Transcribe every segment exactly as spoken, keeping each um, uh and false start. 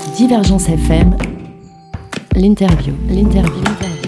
Divergence F M, l'interview, l'interview.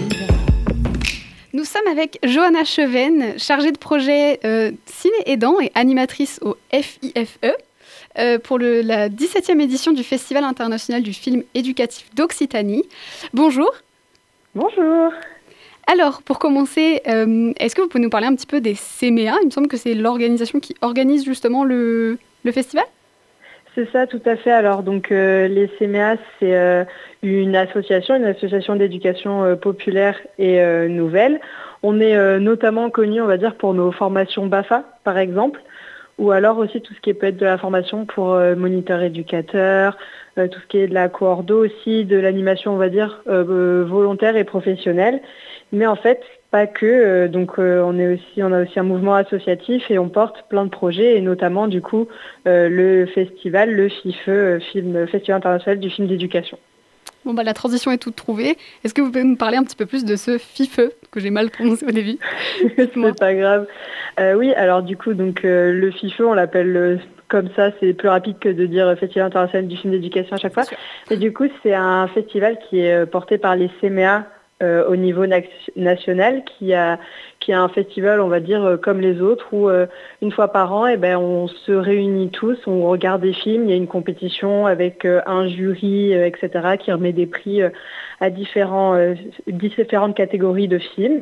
Nous sommes avec Johanna Cheven, chargée de projet euh, ciné aidant et animatrice au F I F E euh, pour le, la dix-septième édition du Festival international du film éducatif d'Occitanie. Bonjour. Bonjour. Alors, pour commencer, euh, est-ce que vous pouvez nous parler un petit peu des C M E A ? Il me semble que c'est l'organisation qui organise justement le, le festival ? C'est ça, tout à fait. Alors, donc, euh, les C M E A, c'est euh, une association, une association d'éducation euh, populaire et euh, nouvelle. On est euh, notamment connu, on va dire, pour nos formations BAFA, par exemple, ou alors aussi tout ce qui peut être de la formation pour euh, moniteur éducateur, euh, tout ce qui est de la coordo aussi, de l'animation, on va dire, euh, volontaire et professionnelle. Mais en fait, pas que. Euh, donc, euh, on est aussi, on a aussi un mouvement associatif et on porte plein de projets, et notamment, du coup, euh, le festival, le F I F E, euh, film, Festival international du film d'éducation. Bon, bah, la transition est toute trouvée. Est-ce que vous pouvez nous parler un petit peu plus de ce F I F E, que j'ai mal prononcé au début ? C'est pas grave. Euh, oui, alors du coup, donc, euh, le F I F E, on l'appelle euh, comme ça, c'est plus rapide que de dire Festival international du film d'éducation à chaque fois. Et du coup, c'est un festival qui est porté par les C M E A euh, au niveau na- national, qui a, qui a un festival, on va dire, euh, comme les autres, où euh, une fois par an, eh ben, on se réunit tous, on regarde des films, il y a une compétition avec euh, un jury, euh, et cetera, qui remet des prix euh, à différents, euh, différentes catégories de films.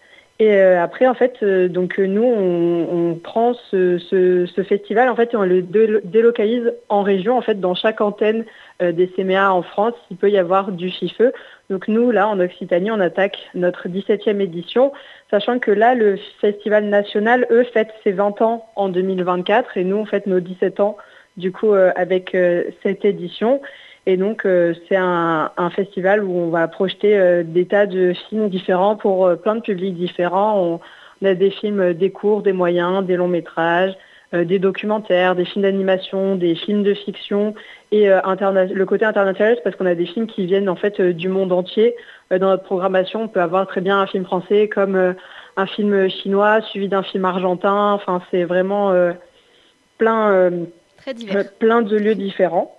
Et euh, après, en fait, euh, donc euh, nous, on, on prend ce, ce, ce festival, en fait, et on le délo- délocalise en région, en fait, dans chaque antenne euh, des C M E A en France, il peut y avoir du F I F E. Donc nous, là, en Occitanie, on attaque notre dix-septième édition, sachant que là, le festival national, eux, fête ses vingt ans en deux mille vingt-quatre, et nous, on fête nos dix-sept ans, du coup, euh, avec euh, cette édition. Et donc, euh, c'est un, un festival où on va projeter euh, des tas de films différents pour euh, plein de publics différents. On, on a des films, euh, des courts, des moyens, des longs métrages, euh, des documentaires, des films d'animation, des films de fiction. Et euh, interna- le côté international, c'est parce qu'on a des films qui viennent en fait euh, du monde entier. Euh, dans notre programmation, on peut avoir très bien un film français comme euh, un film chinois suivi d'un film argentin. Enfin, c'est vraiment euh, plein, euh, Très divers. euh, plein de lieux différents.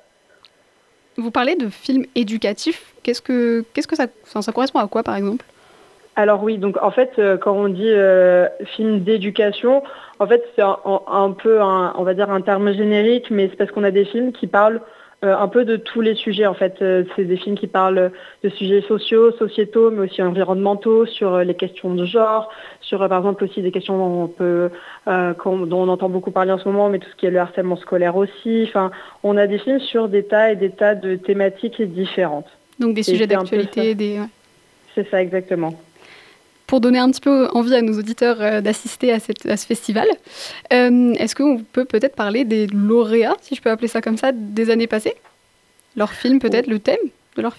Vous parlez de films éducatifs. Qu'est-ce que, qu'est-ce que ça, ça, ça correspond à quoi, par exemple ? Alors oui, donc en fait, euh, quand on dit euh, film d'éducation, en fait, c'est un, un, un peu, un, on va dire, un terme générique, mais c'est parce qu'on a des films qui parlent euh, un peu de tous les sujets. En fait, euh, c'est des films qui parlent de sujets sociaux, sociétaux, mais aussi environnementaux, sur euh, les questions de genre, sur, euh, par exemple, aussi des questions dont on peut, euh, dont on entend beaucoup parler en ce moment, mais tout ce qui est le harcèlement scolaire aussi. Enfin, on a des films sur des tas et des tas de thématiques différentes. Donc des sujets d'actualité, des... Ouais. C'est ça, exactement. Pour donner un petit peu envie à nos auditeurs euh, d'assister à, cette, à ce festival, euh, est-ce qu'on peut peut-être parler des lauréats, si je peux appeler ça comme ça, des années passées ? Leur film, peut-être, oh. Le thème de leur film ?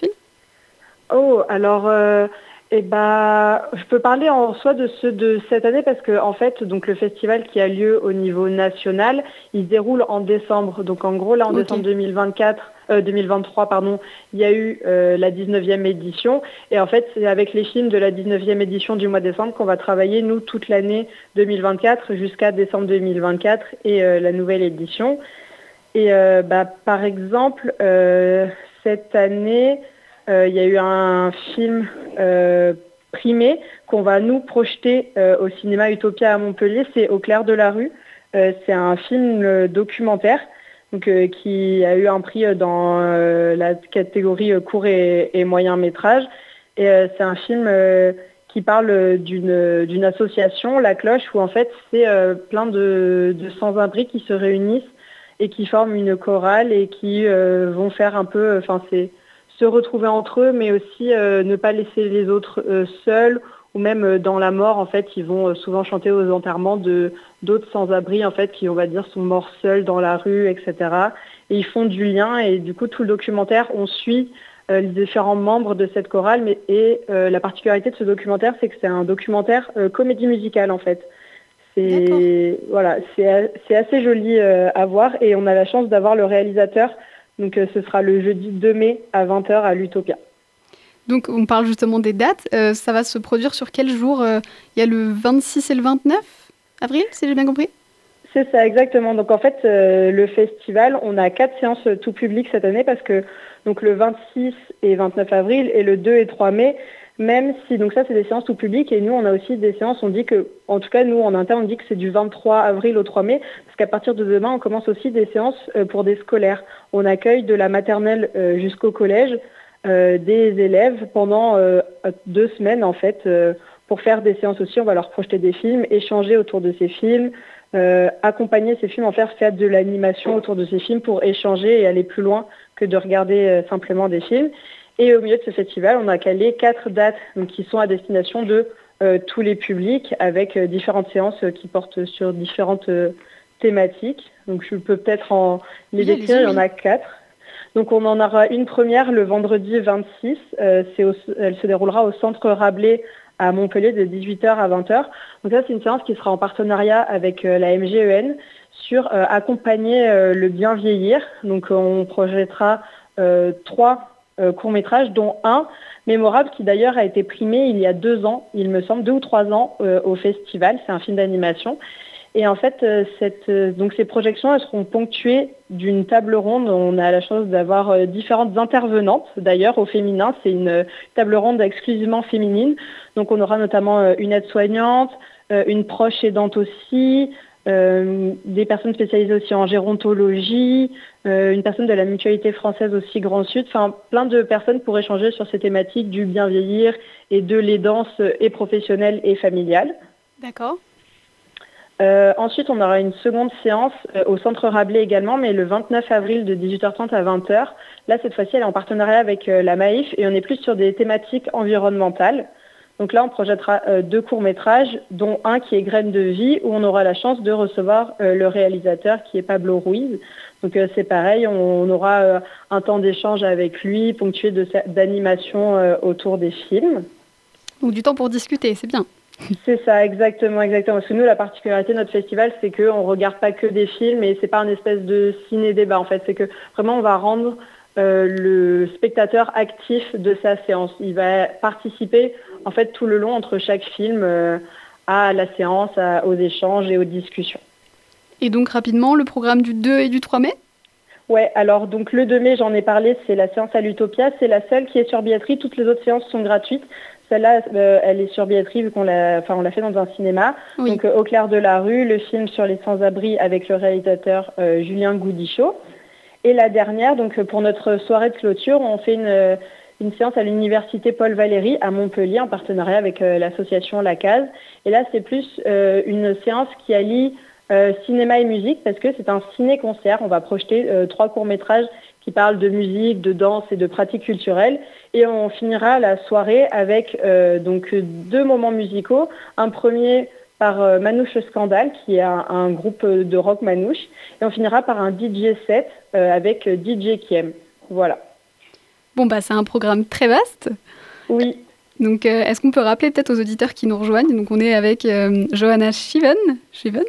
Oh, alors, euh, eh ben, je peux parler en soi de ceux de cette année parce que, en fait, donc, le festival qui a lieu au niveau national, il se déroule en décembre. Donc, en gros, là, en okay. décembre deux mille vingt-quatre, euh, deux mille vingt-trois, pardon, il y a eu euh, la dix-neuvième édition. Et en fait, c'est avec les films de la dix-neuvième édition du mois de décembre qu'on va travailler, nous, toute l'année deux mille vingt-quatre jusqu'à décembre deux mille vingt-quatre et euh, la nouvelle édition. Et euh, bah, par exemple, euh, cette année, euh, il y a eu un film euh, primé qu'on va nous projeter euh, au cinéma Utopia à Montpellier. C'est Au clair de la rue. Euh, c'est un film euh, documentaire donc, euh, qui a eu un prix dans euh, la catégorie euh, court et, et moyen métrage. Et euh, c'est un film euh, qui parle d'une, d'une association, La Cloche, où en fait c'est euh, plein de, de sans-abri qui se réunissent et qui forment une chorale et qui euh, vont faire un peu, enfin euh, c'est se retrouver entre eux, mais aussi euh, ne pas laisser les autres euh, seuls, ou même euh, dans la mort, en fait, ils vont euh, souvent chanter aux enterrements de d'autres sans-abri, en fait, qui, on va dire, sont morts seuls dans la rue, et cetera. Et ils font du lien, et du coup, tout le documentaire, on suit euh, les différents membres de cette chorale, mais, et euh, la particularité de ce documentaire, c'est que c'est un documentaire euh, comédie musicale, en fait. C'est, voilà, c'est, c'est assez joli euh, à voir, et on a la chance d'avoir le réalisateur. Donc euh, ce sera le jeudi deux mai à vingt heures à l'Utopia. Donc on parle justement des dates. Euh, ça va se produire sur quel jour ? Il euh, y a le vingt-six et le vingt-neuf avril, si j'ai bien compris ? C'est ça, exactement. Donc en fait, euh, le festival, on a quatre séances euh, tout public cette année parce que donc le vingt-six et vingt-neuf avril et le deux et trois mai, même si donc ça c'est des séances tout public et nous on a aussi des séances, on dit que, en tout cas nous en interne on dit que c'est du vingt-trois avril au trois mai parce qu'à partir de demain on commence aussi des séances euh, pour des scolaires. On accueille de la maternelle euh, jusqu'au collège euh, des élèves pendant euh, deux semaines en fait euh, pour faire des séances aussi. On va leur projeter des films, échanger autour de ces films. Euh, accompagner ces films, en faire faire de l'animation autour de ces films pour échanger et aller plus loin que de regarder euh, simplement des films. Et au milieu de ce festival, on a calé quatre dates donc, qui sont à destination de euh, tous les publics avec euh, différentes séances euh, qui portent sur différentes euh, thématiques. Donc je peux peut-être en les Oui, décrire, il y en a quatre. Donc on en aura une première le vendredi vingt-six, euh, c'est au, elle se déroulera au Centre Rabelais à Montpellier de dix-huit heures à vingt heures. Donc ça, c'est une séance qui sera en partenariat avec euh, la M G E N sur euh, accompagner euh, le bien vieillir. Donc on projettera euh, trois euh, courts-métrages, dont un mémorable qui d'ailleurs a été primé il y a deux ans, il me semble, deux ou trois ans euh, au festival. C'est un film d'animation. Et en fait, euh, cette, euh, donc ces projections, elles seront ponctuées d'une table ronde. On a la chance d'avoir euh, différentes intervenantes. D'ailleurs, au féminin, c'est une euh, table ronde exclusivement féminine. Donc, on aura notamment euh, une aide-soignante, euh, une proche aidante aussi, euh, des personnes spécialisées aussi en gérontologie, euh, une personne de la Mutualité française aussi Grand Sud. Enfin, plein de personnes pour échanger sur ces thématiques du bien vieillir et de l'aidance euh, et professionnelle et familiale. D'accord. Euh, ensuite, on aura une seconde séance euh, au Centre Rabelais également, mais le vingt-neuf avril de dix-huit heures trente à vingt heures. Là, cette fois-ci, elle est en partenariat avec euh, la Maïf et on est plus sur des thématiques environnementales. Donc là, on projettera euh, deux courts-métrages, dont un qui est Graines de vie, où on aura la chance de recevoir euh, le réalisateur qui est Pablo Ruiz. Donc euh, c'est pareil, on, on aura euh, un temps d'échange avec lui, ponctué de, d'animation euh, autour des films. Donc du temps pour discuter, c'est bien. C'est ça, exactement, exactement. Parce que nous, la particularité de notre festival, c'est qu'on ne regarde pas que des films et c'est pas un espèce de ciné-débat, en fait. C'est que vraiment, on va rendre euh, le spectateur actif de sa séance. Il va participer, en fait, tout le long entre chaque film euh, à la séance, à, aux échanges et aux discussions. Et donc, rapidement, le programme du deux et du trois mai ? Ouais, alors donc le deux mai, j'en ai parlé, c'est la séance à l'Utopia. C'est la seule qui est sur billetterie. Toutes les autres séances sont gratuites. Celle-là, euh, elle est sur billetterie vu qu'on l'a, enfin, on l'a fait dans un cinéma. Oui. Donc euh, Au clair de la rue, le film sur les sans-abri avec le réalisateur euh, Julien Goudichaud. Et la dernière, donc pour notre soirée de clôture, on fait une, une séance à l'université Paul Valéry à Montpellier en partenariat avec euh, l'association La Case. Et là, c'est plus euh, une séance qui allie euh, cinéma et musique parce que c'est un ciné-concert. On va projeter euh, trois courts-métrages qui parlent de musique, de danse et de pratiques culturelles. Et on finira la soirée avec euh, donc deux moments musicaux. Un premier par euh, Manouche Scandale, qui est un, un groupe de rock manouche. Et on finira par un D J set euh, avec D J Kiem. Voilà. Bon, bah c'est un programme très vaste. Oui. Donc, euh, est-ce qu'on peut rappeler peut-être aux auditeurs qui nous rejoignent ? Donc, on est avec euh, Johanna Cheven, Cheven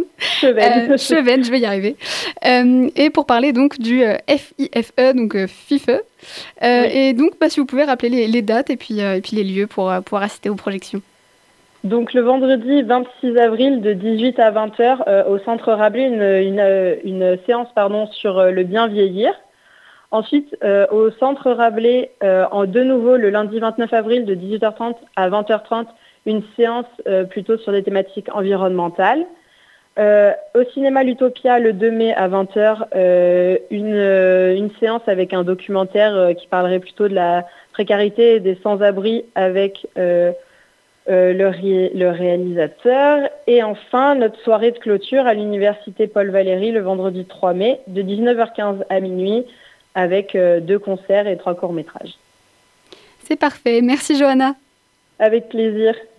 Cheven. euh, Cheven, je vais y arriver. Euh, et pour parler donc du euh, F I F E, donc euh, F I F E. Euh, oui. Et donc, bah, si vous pouvez rappeler les, les dates et puis, euh, et puis les lieux pour euh, pouvoir assister aux projections. Donc, le vendredi vingt-six avril de dix-huit à vingt heures euh, au Centre Rabelais, une, une, une séance pardon, sur euh, le bien vieillir. Ensuite, euh, au Centre Rabelais, euh, en de nouveau le lundi vingt-neuf avril de dix-huit heures trente à vingt heures trente, une séance euh, plutôt sur des thématiques environnementales. Euh, au cinéma L'Utopia, le deux mai à vingt heures, euh, une, euh, une séance avec un documentaire euh, qui parlerait plutôt de la précarité et des sans-abri avec euh, euh, le, ré- le réalisateur. Et enfin, notre soirée de clôture à l'université Paul Valéry le vendredi trois mai de dix-neuf heures quinze à minuit, avec euh, deux concerts et trois courts-métrages. C'est parfait. Merci Johanna. Avec plaisir.